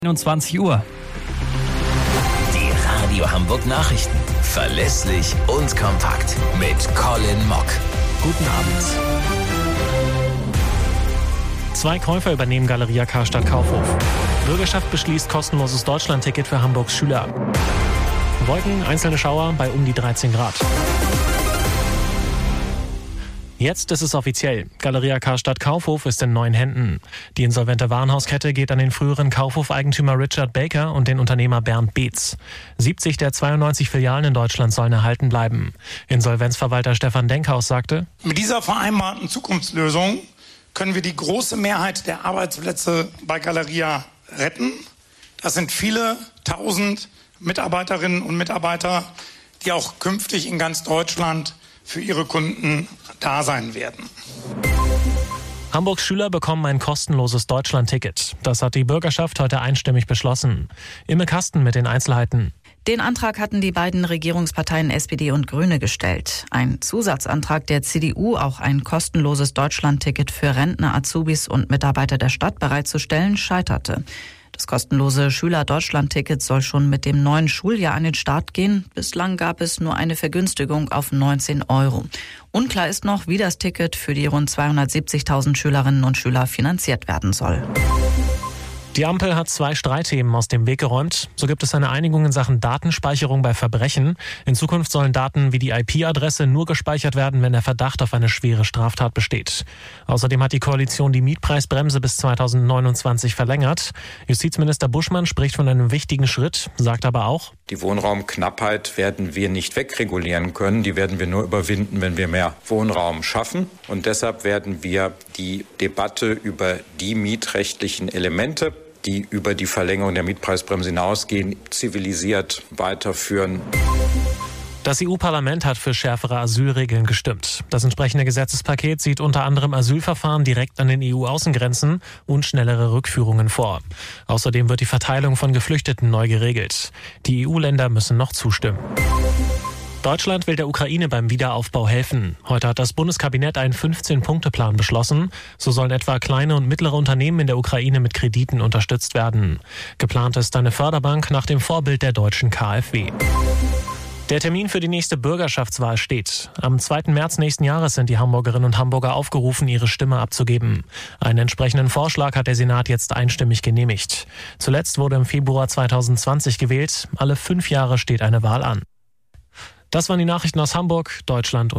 21 Uhr. Die Radio Hamburg Nachrichten. Verlässlich und kompakt. Mit Colin Mock. Guten Abend. 2 Käufer übernehmen Galeria Karstadt Kaufhof. Bürgerschaft beschließt kostenloses Deutschlandticket für Hamburgs Schüler. Wolken, einzelne Schauer bei um die 13 Grad. Jetzt ist es offiziell. Galeria Karstadt Kaufhof ist in neuen Händen. Die insolvente Warenhauskette geht an den früheren Kaufhof-Eigentümer Richard Baker und den Unternehmer Bernd Beetz. 70 der 92 Filialen in Deutschland sollen erhalten bleiben. Insolvenzverwalter Stefan Denkhaus sagte: Mit dieser vereinbarten Zukunftslösung können wir die große Mehrheit der Arbeitsplätze bei Galeria retten. Das sind viele tausend Mitarbeiterinnen und Mitarbeiter, die auch künftig in ganz Deutschland für ihre Kunden da sein werden. Hamburgs Schüler bekommen ein kostenloses Deutschlandticket. Das hat die Bürgerschaft heute einstimmig beschlossen. Imme Kasten mit den Einzelheiten. Den Antrag hatten die beiden Regierungsparteien SPD und Grüne gestellt. Ein Zusatzantrag der CDU, auch ein kostenloses Deutschlandticket für Rentner, Azubis und Mitarbeiter der Stadt bereitzustellen, scheiterte. Das kostenlose Schüler-Deutschland-Ticket soll schon mit dem neuen Schuljahr an den Start gehen. Bislang gab es nur eine Vergünstigung auf 19 €. Unklar ist noch, wie das Ticket für die rund 270.000 Schülerinnen und Schüler finanziert werden soll. Die Ampel hat 2 Streitthemen aus dem Weg geräumt. So gibt es eine Einigung in Sachen Datenspeicherung bei Verbrechen. In Zukunft sollen Daten wie die IP-Adresse nur gespeichert werden, wenn der Verdacht auf eine schwere Straftat besteht. Außerdem hat die Koalition die Mietpreisbremse bis 2029 verlängert. Justizminister Buschmann spricht von einem wichtigen Schritt, sagt aber auch: Die Wohnraumknappheit werden wir nicht wegregulieren können. Die werden wir nur überwinden, wenn wir mehr Wohnraum schaffen. Und deshalb werden wir die Debatte über die mietrechtlichen Elemente, die über die Verlängerung der Mietpreisbremse hinausgehen, zivilisiert weiterführen. Das EU-Parlament hat für schärfere Asylregeln gestimmt. Das entsprechende Gesetzespaket sieht unter anderem Asylverfahren direkt an den EU-Außengrenzen und schnellere Rückführungen vor. Außerdem wird die Verteilung von Geflüchteten neu geregelt. Die EU-Länder müssen noch zustimmen. Deutschland will der Ukraine beim Wiederaufbau helfen. Heute hat das Bundeskabinett einen 15-Punkte-Plan beschlossen. So sollen etwa kleine und mittlere Unternehmen in der Ukraine mit Krediten unterstützt werden. Geplant ist eine Förderbank nach dem Vorbild der deutschen KfW. Der Termin für die nächste Bürgerschaftswahl steht. Am 2. März nächsten Jahres sind die Hamburgerinnen und Hamburger aufgerufen, ihre Stimme abzugeben. Einen entsprechenden Vorschlag hat der Senat jetzt einstimmig genehmigt. Zuletzt wurde im Februar 2020 gewählt. Alle 5 Jahre steht eine Wahl an. Das waren die Nachrichten aus Hamburg, Deutschland